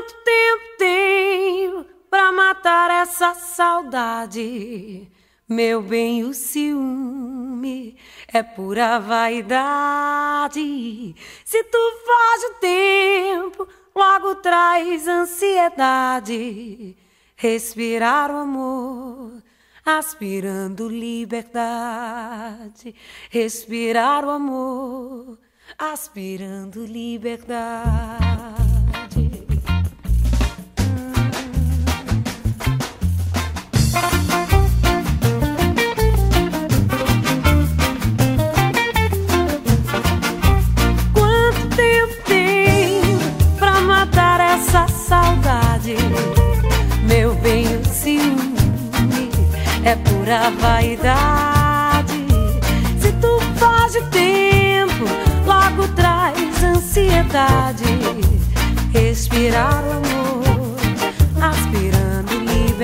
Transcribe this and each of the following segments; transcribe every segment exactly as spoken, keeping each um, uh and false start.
Quanto tempo tenho pra matar essa saudade? Meu bem, o ciúme é pura vaidade. Se tu foge o tempo, logo traz ansiedade. Respirar o amor, aspirando liberdade. Respirar o amor, aspirando liberdade. Meu bem, o ciúme é pura vaidade. Se tu foge o tempo, logo traz ansiedade. Respirar o amor, aspirando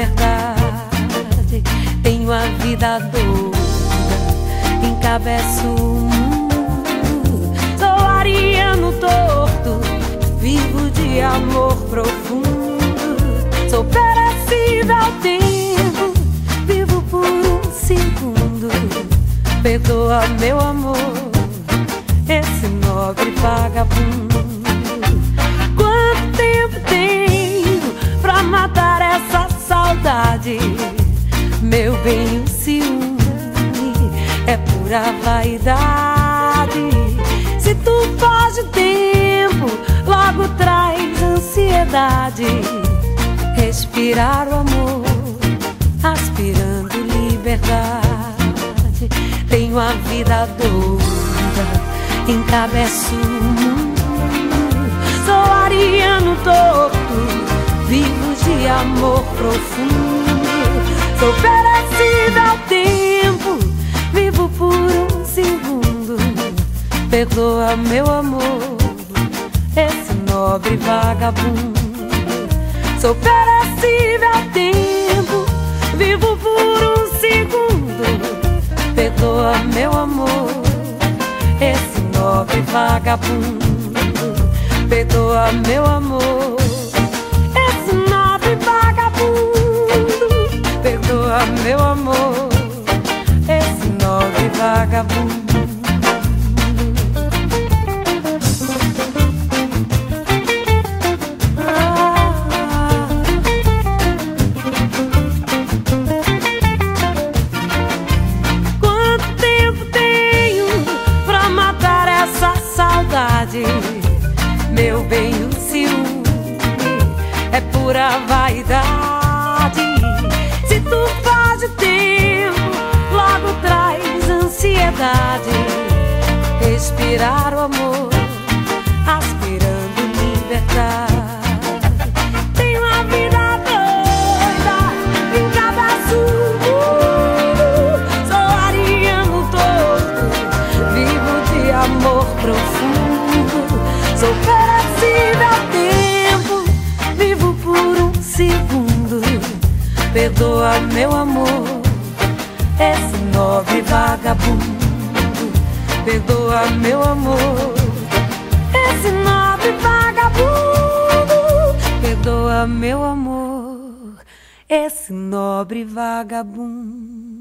liberdade. Tenho a vida doida, encabeço o mundo. Sou ariano torto, vivo de amor profundo. Sou perecida ao tempo, vivo por um segundo. Perdoa, meu amor, esse nobre vagabundo. Quanto tempo tenho pra matar essa saudade? Meu bem, o ciúme é pura vaidade. Se tu foge o tempo, logo traz ansiedade. Respirar o amor, aspirando liberdade. Tenho a vida doida, encabeço o mundo. Sou ariano torto, vivo de amor profundo. Sou perecida ao tempo, vivo por um segundo. Perdoa, meu amor, esse nobre vagabundo. Sou perecível ao tempo, vivo por um segundo. Perdoa, meu amor, esse nobre vagabundo. Perdoa, meu amor, esse nobre vagabundo. Perdoa, meu amor, esse nobre vagabundo. Meu bem, o ciúme é pura vaidade. Se tu foge o tempo, logo traz ansiedade. Respirar o amor, aspirando liberdade. Tenho a vida doida, encabeço o mundo. Sou ariano torto, vivo de amor profundo. Sou perecível ao tempo, vivo por um segundo. Perdoa, meu amor, esse nobre vagabundo. Perdoa, meu amor, esse nobre vagabundo. Perdoa, meu amor, esse nobre vagabundo.